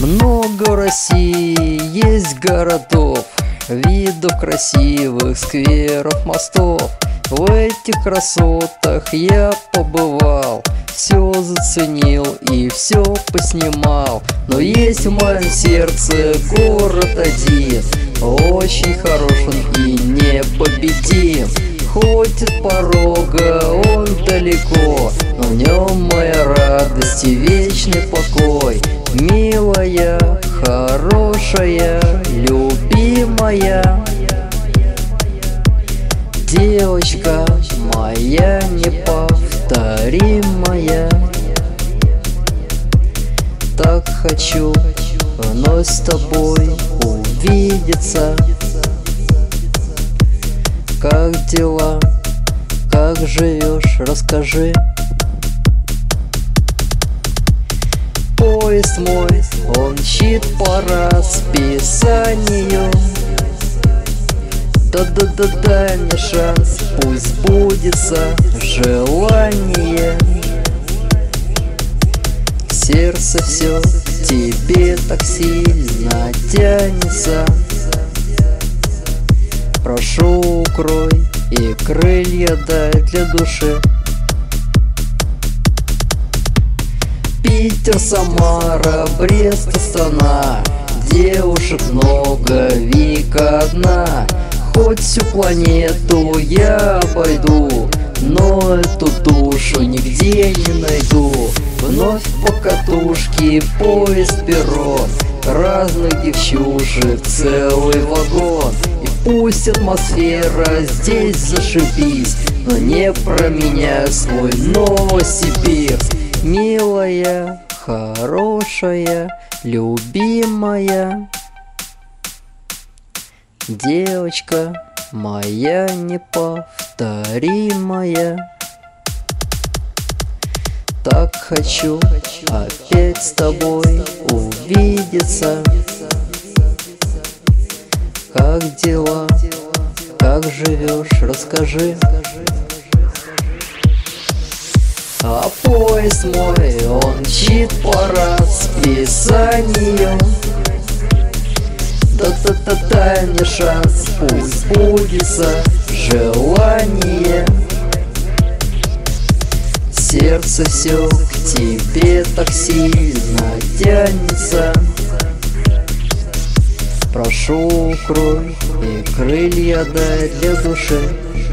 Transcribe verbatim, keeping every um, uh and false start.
Много в России есть городов, видов красивых, скверов, мостов. В этих красотах я побывал, все заценил и все поснимал. Но есть в моем сердце город один, очень хорош он и непобедим. Хоть от порога он далеко, но в нем моя радость и вечный покой. Милая, хорошая, любимая девочка моя неповторимая. Так хочу вновь с тобой увидеться. Как дела, как живешь, расскажи. Поезд мой, он мчит по расписанию. Да-да-да, дай мне шанс, пусть сбудется желание. Сердце все к тебе так сильно тянется. Прошу, укрой и крылья дай для души. Питер, Самара, Брест, Астана, девушек много, Вика одна. Хоть всю планету я обойду, но эту душу нигде не найду. Вновь по катушке поезд берет разных девчушек целый вагон. И пусть атмосфера здесь зашибись, но не променяй свой Новосибирск. Милая, хорошая, любимая девочка моя неповторимая. Так хочу опять с тобой увидеться. Как дела, как живешь, расскажи. А поезд мой, он мчит по расписанию. Да-да-да, дай мне шанс, пусть сбудется желание. Сердце все к тебе так сильно тянется. Прошу, укрой и крылья дай для души.